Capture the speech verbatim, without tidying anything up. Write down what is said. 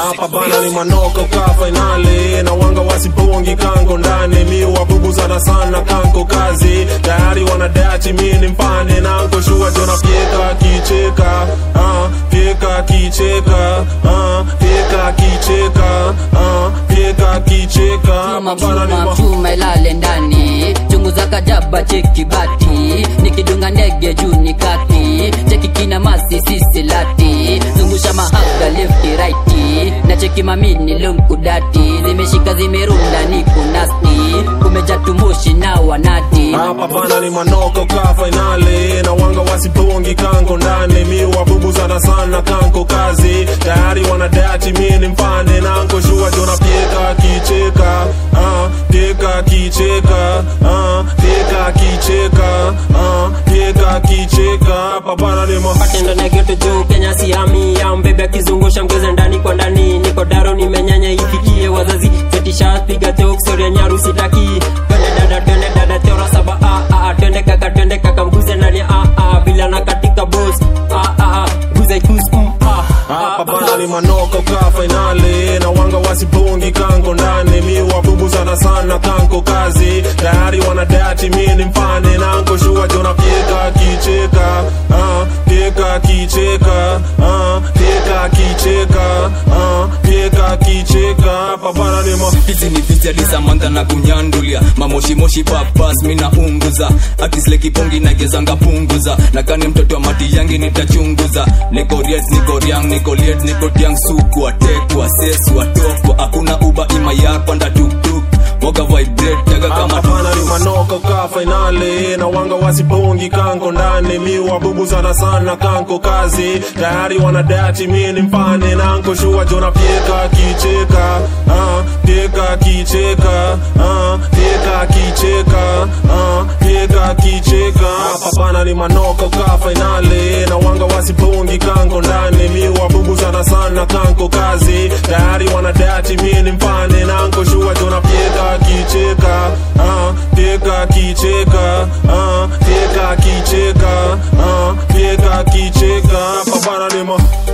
Hapa bana ni manoko ka finale, na wanga wasipongi kango ndani. Mi wabubu sana sana kanko kazi, tayari wanadachi mini mpane. Na anko shua jona pieka kicheka, uh, pieka kicheka, uh, pieka kicheka, uh, pieka kicheka. Hapa bana ni machuma ilale ndani, chungu za kajaba cheki bati, nikidunga ndege juu ni kati, cheki kina masi sisi lati, zungusha mahaga lefti righti, na cheki mamini lungu dati, zimeshika zimerunda niko nasti, kumeja tumoshi na wanati. Hapa bana ni manoko ka finale, na wanga wasipongi kango ndani. Mi wabubu sana sana kanko kazi, tayari wanadachi mini mpane. Na anko shua jona pieka kicheka, uh, pieka kicheka, uh, pieka kicheka, uh, pieka kicheka. Hapa bana ni ma Patendo na geto juu Kenya siami, ya mbebe kizungusha mgeze ndani kwa ndani. Niko daro nimenyanya ifikie wazazi, seti shot piga joke story ya nyaru sitaki. Twende dada twende dada teora saba a a a, twende kaka twende kaka mguze ndani a a, bila na katika boss a a a, guze kus um a. Hapa bana ni manoko ka finale, na wanga wasipongi kango ndani. Mi wabubu sana sana kanko kazi, tayari wanadachi mini mpane. Na anko shua jona pieka kicheka, uh, pieka kicheka, uh, pieka kicheka, uh, pieka kicheka. Hapa bana ni ma hizi ni visi alisa manda na kunyandulia, mamoshi moshi papas mina unguza, akisle kipongi na gezanga punguza, na kani mtoto wa mati yangi nitachunguza. Niko riet, niko riang, niko liet, niko tiang suku, atekwa, sesu, atokwa, hakuna uba ima yakwa nda tuk tuk, moga vibrate, jaga kama hapa bana ni manoko ka finale, na wanga wasipongi kango ndani. Mi wabubu sana sana kanko kazi, tayari wanadachi mini mpane. Na anko shua jona pieka kicheka, uh, pieka kicheka, uh, pieka kicheka, uh, pieka kicheka. Hapa bana ni manoko ka finale, na wanga wasipongi kango ndani. Mi wabubu sana sana kanko kazi, tayari wanadachi mini mpane. Na anko shua jona pieka kicheka, uh, pieka kicheka, uh, pieka kicheka, uh, pieka kicheka. Hapa bana ni ma